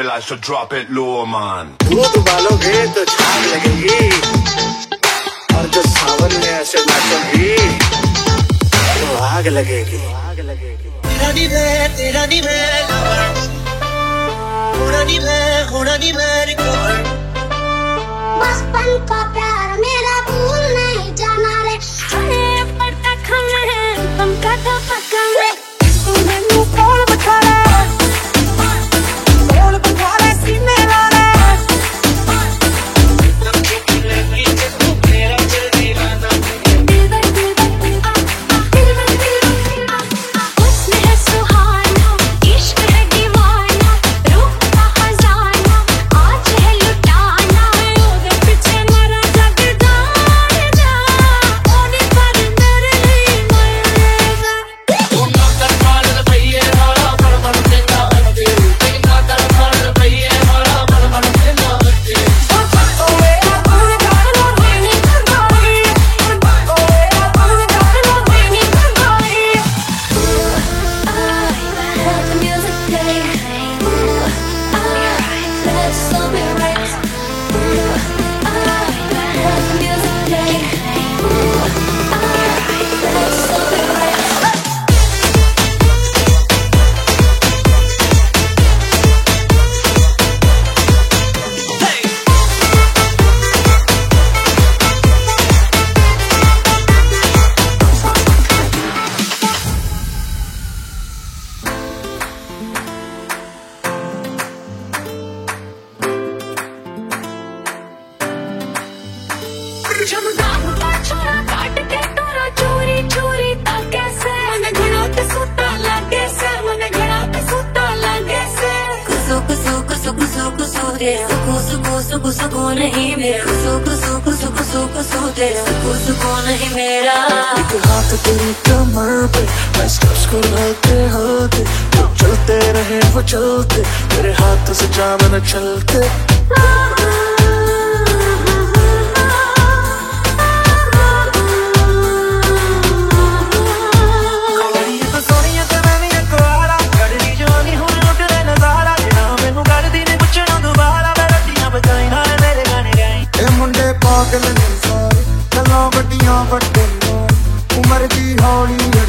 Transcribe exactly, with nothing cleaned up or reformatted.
I should drop it low, man. दूध उबालोगे तो छाग लगेगी, और जो सावन में ऐसे नाचोगी तो आग लगेगी। तेरा नी मैं, तेरा नी मैं लवर, होना नी मैं, होना नी मैं रिकवर। बचपन का प्यार मेरा भूल नहीं जाना रे, हमें पता हमें तुम का तो पक्का रे। मैनू कौन बता रहा, कौन बता रहा सीने वाला, उसमें है सुहाना, इश्क है दीवाना, रूह का खजाना, आज है लुटाना, ओदे पीछे मरा जग जाना, ओने पर मेरे लिए मरेगा। तू ना कर मार भैया हरा पर पर देना हटे, तू ना कर मार भैया हरा पर पर देना हटे। ओ मेरा पूरा गाना नहीं करवाई, ओ मेरा पूरा गाना नहीं करवाई। Let the music play. Let's all be right. Let the music play. Let's all be right. जमदार छोरा काट के तोरा चोरी चोरी ता कैसे, मन घड़ा पे सुता लागे से, मन घड़ा पे सुता लागे से। कुसु कुसु कुसु कुसु कुसु दे, सुकु सुकु सुकु सुकु नहीं मेरा, कुसु कुसु कुसु कुसु कुसु दे, सुकु सुकु नहीं मेरा। एक हाथ तेरी कमर पे, मैं स्टेप्स को हलते हलते, जो चलते रहे वो चलते, तेरे हाथ से जाम न चलते। पागल ने सारे गल्लां वड्डियां वड्डे उमर दी हौली